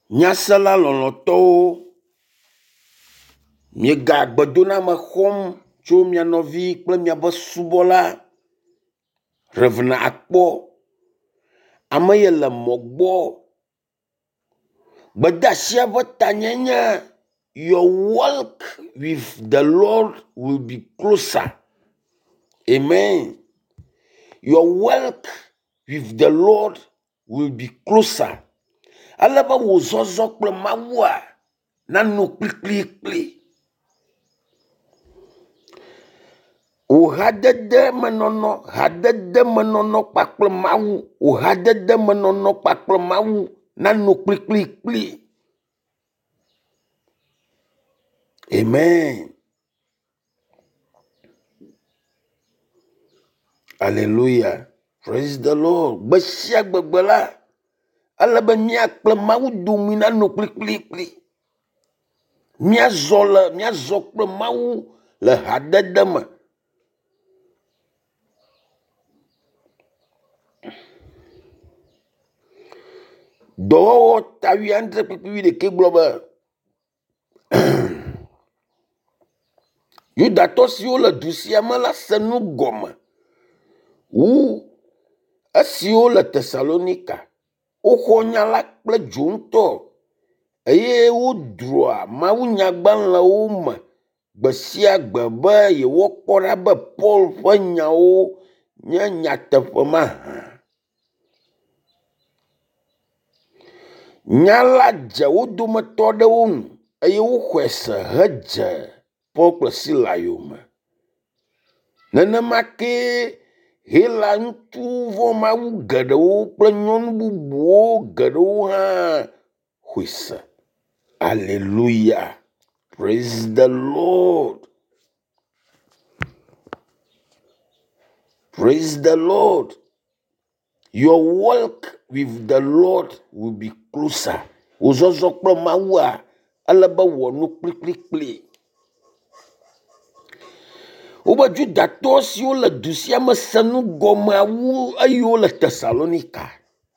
Nyasela lɔlɔtɔwo, miega gbedona me xɔm tso mia nɔvi kple miabe subɔla Revna akpɔ, ame ye le mɔ gbɔ. Gbedeasia ƒe tanye nye your walk with the Lord will be closer. Amen. Your walk with the Lord will be closer. Alebe wo zɔzɔ kple Mawua nanu kplikplikpli. Wo hadede menɔnɔ kpakple Mawu, wo hadede menɔnɔ kpakple Mawu nanu kplikplikpli. Amen. Hallelujah. Praise the Lord. Gbesia gbegbe la, alebe miakple Mawu domi nanu kplikplikpli. Miazɔ kple Mawu le hadede me. Dɔwɔwɔ tawi andre kpikpi ɖeke gblɔ be Yudatɔ siwo le du sia me la se nu gɔme wu esiwo le Tesalonika. Woxɔ nya la kple dzo ŋutɔ eye wodrɔa mawunyagbalẽwo me gbe sia gbe be yewoakpɔ ɖa be Paul ƒe nyawo nye nyateƒe mahã. Nya la dze wo dometɔ aɖewo nu eye woxɔe se hedze Paul kple Sila yome. Nenema ke hela ŋutsu vɔ Mawu geɖewo kple nyɔnu bubuwo geɖewo hã xɔe se. Hallelujah. Praise the Lord. Praise the Lord. Your walk with the Lord will be closer. Wozɔzɔ kple Mawua alebe wɔ nu kplikplikpli. Wobe Judatɔ siwo le du sia me se nu gɔmea wu eyiwo le Tesalonika.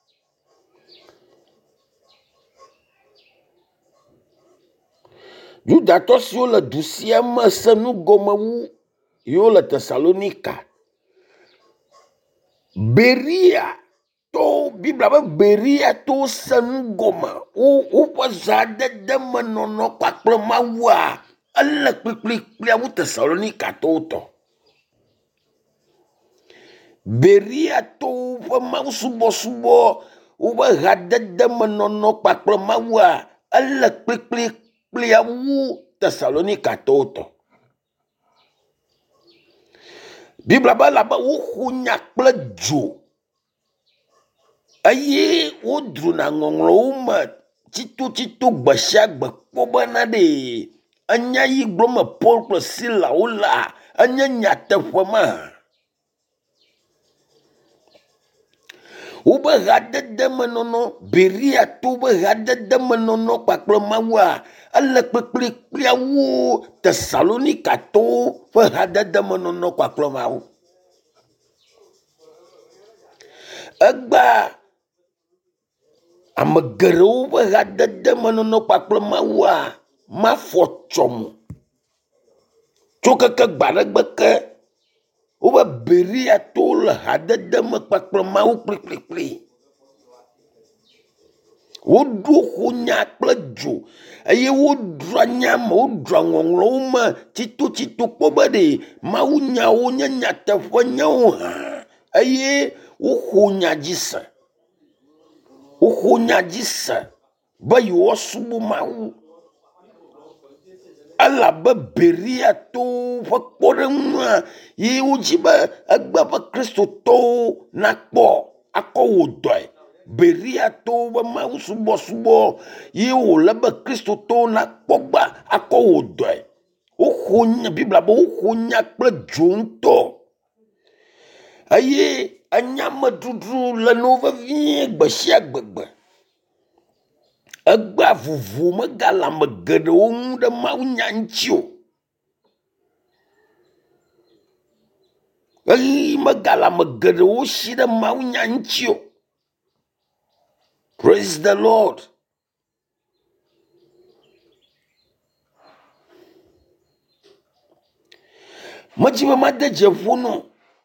Judatɔ siwo le du sia me se nu gɔme wu yiwo le Tesalonika. Beria to Biblia be Beria to se nu gɔme. Woƒe zãdede me nɔnɔ kpakple Mawua ele kplikplikpli wu Tesalonika tɔwo tɔ. Beria to ƒe Mawu subɔsubɔ woƒe hadede me nɔnɔ kpakple Mawua ele kplikplikpli wu Tesalonika tɔwo tɔ. Biblia be labe woxɔ nya kple dzo eye wodruna ŋɔŋlɔwo me tsitotsito gbe sia gbe kpɔ bena ɖe enya yi gblɔm Paul kple Sila wola enye nyateƒe mahã. Wobe hadede me nɔnɔ, Beria to be hadede me nɔnɔ kpakple Mawua ele kplikplikpli wu Tesalonika tɔwo ƒe hadede me nɔnɔ kpakple Mawu. Egba ame geɖewo ƒe hadede me nɔnɔ kpakple Mawua mafɔ tsɔ mo. Tso keke gba ɖe gbe ke wobe Beria to le hadede me kpakple Mawu kplikplikpli. Woɖo xonya kple dzo eye wodra nya me, wodra ŋɔŋlɔwo me tsitotsito kpɔ be ɖe Mawu nyawo nye nyateƒe nyawo hã eye woxɔ nya dzi se. Woxɔ nya dzi se be yewoasubɔ Mawu. Elabe Beria to ƒe kpɔɖeŋua ye wodzi be egbe be Kristotɔwo nakpɔ akɔ wò dɔe. Beria to be Mawu subɔsubɔ ye wòle be Kristotɔwo nakpɔ gba akɔ wò dɔe. Woxɔ nya, Biblia be woxɔ nya kple dzo ŋutɔ eye enyameɖuɖu le no vevie gbe sia gbegbe. Egbea vuvu megale ame geɖewo ŋu ɖe Mawu nya ŋuti o. Eyi megale ame geɖewo si ɖe Mawu nya ŋuti o. Praise the Lord. Medzi be made dze ƒo no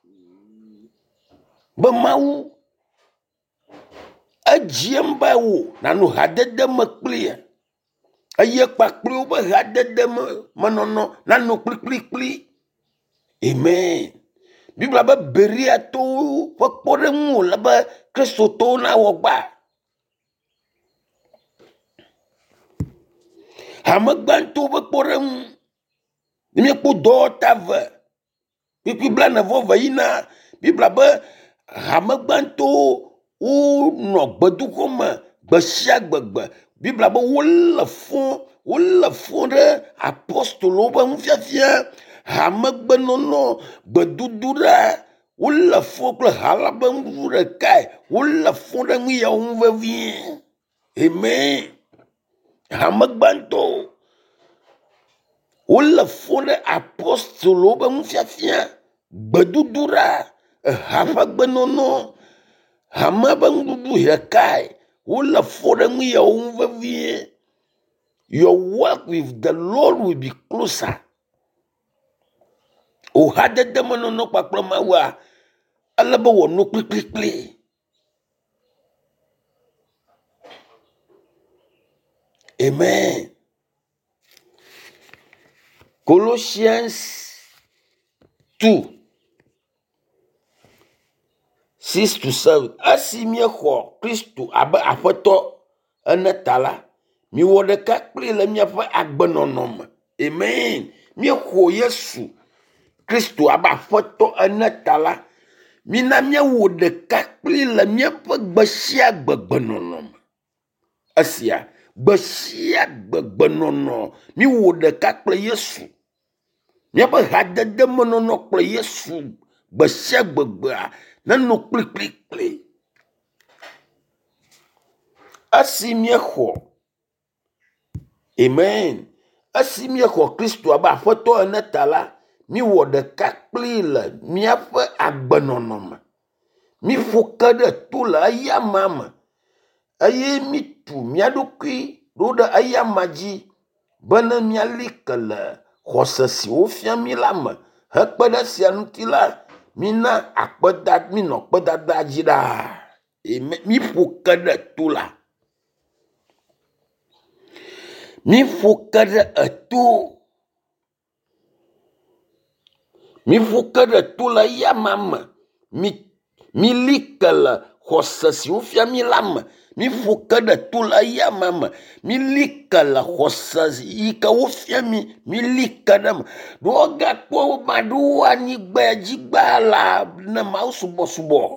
be Mawu edziem be wo nano hadede me kplia eye kpakpliwo be hadede me menono nano kplikplikpli. Amen. Bibla be Berea to ƒe kpɔɖeŋu le be Kristo to na wɔ gba. Hame gbãtɔ be kpɔɖeŋu ne míekpɔ dɔwɔta ve kpikpi blaene-vɔ-ve yina. Bibla be hame gbãtɔwo wonɔ gbedoxɔ me gbe sia gbegbe. Bibla be wole fɔ ɖe apostolowo be nufiafia, hamegbenɔnɔ, gbedodoɖa, wole fɔ kple hala be ŋu ɖekae, wole fɔ ɖe nu yawo ŋu vevie. Amen. Hame gbãtɔwo wole fɔ ɖe apostolowo be nufiafia, gbedodoɖa, eha ƒe gbenɔnɔ, hame be ŋuɖuɖu ɖekae, wole fɔ ɖe nu yawo ŋu vevie. Your walk with the Lord will be closer. O hadede menɔnɔ kpakple Mawua ele be wòano kplikplikpli. Amen. Colossians 2:6-7. Esi miexɔ Kristo abe aƒetɔ ene ta la, miwɔ ɖeka kpli le miaƒe agbenɔnɔ me. Amen. Miexɔ Yesu Kristo abe aƒetɔ ene ta la, mina miawɔ ɖeka kpli le miaƒe gbe sia gbe gbenɔnɔ me. Esia gbe sia gbe gbenɔnɔ miwɔ ɖeka kple Yesu. Miaƒe hadede menɔnɔ kple Yesu gbe sia gbegbea nenɔ kplikplikpli. Esi miexɔ, amen, esi miexɔ Kristo abe aƒetɔ ene ta la, miwɔ ɖeka kpli le miaƒe agbenɔnɔ me. Miƒo ke ɖe to le eyama me eye mitu mia ɖokui ɖo ɖe eyama dzi bena miali ke le xɔse si wofia mi la me. Hekpe ɖe sia ŋuti la, mina minɔ kpedada dzi ɖaa. Amen. Miƒo ke ɖe to la. Miƒo ke ɖe eto. Miƒo ke ɖe to le eyama me. Mili ke le xɔse si wofia mi la me. Miƒo ke ɖe to le eyama me. Mili ke le xɔse yi ke wofia mi. Mili ke ɖe me. Ɖo gakpɔ maɖewo anyigba dzigba la ne Mawu subɔsubɔ.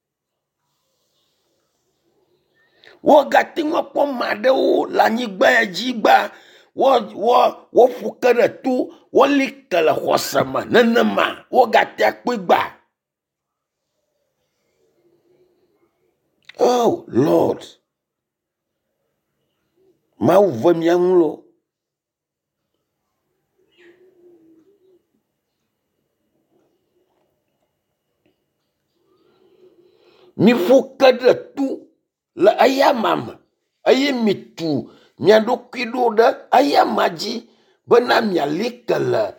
Wogate ŋu akpɔ maɖewo le anyigba ya dzigba. Woƒo ke ɖe to. Woli ke le xɔse me nenema. Wogate akpɔe gba. Oh Lord, Mawu ve mia ŋu lo. Miƒo ke ɖe to le eyama me eye mitu mia ɖokui ɖo ɖe eyama dzi bena miali ke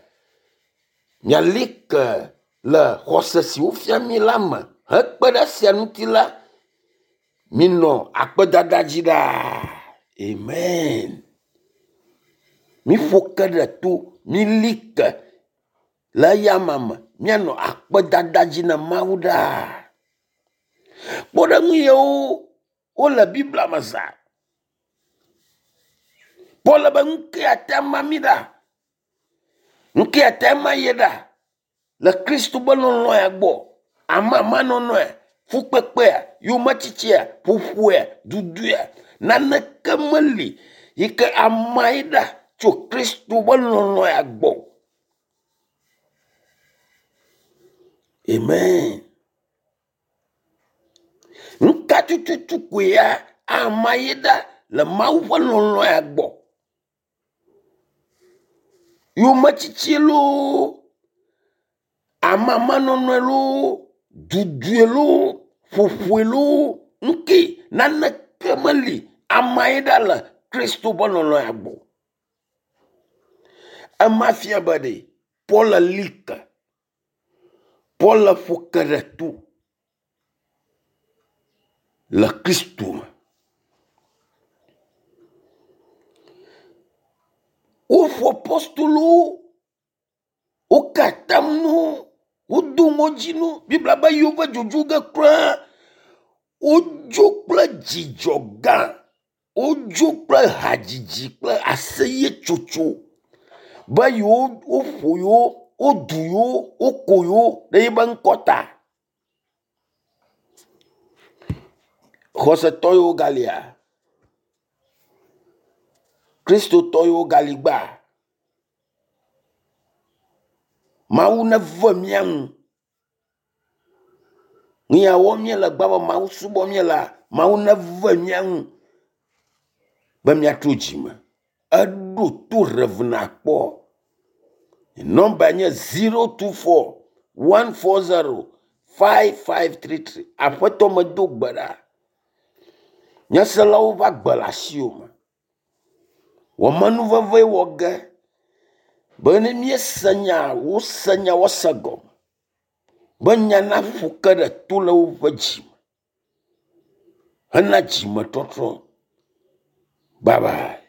le xɔse si wofia mi la me. Hekpe ɖe sia ŋuti la, minɔ akpedada dzi ɖaa. Amen. Miƒo ke ɖe to, mili ke le eyama me, mianɔ akpedada dzi na Mawu ɖaa. Kpɔɖeŋu yewo wole Biblia me zã. Kpɔ le be ŋkea te ma mi ɖa. Ŋkea te ma ye ɖa. Le Kristo be lɔlɔ̃ ya gbɔ. Ama nɔnɔe, fukpekpea, yometsitsia, ƒoƒoa, duduia, naneke meli yi ke ama ye ɖa tso Kristo be lɔlɔ̃ ya gbɔ. Amen. Nuka tututu koe ya ama ye ɖa le Mawu ƒe lɔlɔ̃ ya gbɔ. Yometsitsi lo, amamanɔnɔe lo, dudue lo, ƒoƒoe lo, nuke naneke meli ama ye ɖa le Kristo be lɔlɔ̃ ya gbɔ. Ema fia be ɖe Paul li ke Paul ƒo ke ɖe to le Kristo me. Woƒo apostolowo, woka atam no, wodo ŋɔdzi no. Bibla be yewo va dzodzo ge kura. Wodzo kple dzidzɔ gã. Wodzo kple hadzidzi kple aseye tsotso. Be yewo woƒo yewo, wodu yewo, woko yewo ɖe yibe ŋkɔ ta. Xɔsetɔ yewo galia. Kristotɔ yewo gali gba. Mawu neve mía ŋu. Nyawo mía le gba be Mawu subɔ mía la, Mawu neve mía ŋu. Be mía tro dzime. Eɖo to revna kpɔ. Number nye 024 140 5533. Aƒetɔ me do gbe ɖa. Nyeselawo va gbe le asiwo me. Wɔmenu veve wɔ ge. Be ne míese nya, wose nya wose gɔme. Be nya na ƒo ke ɖe to le woƒe dzime. Hena dzime tɔtrɔ. Bye bye.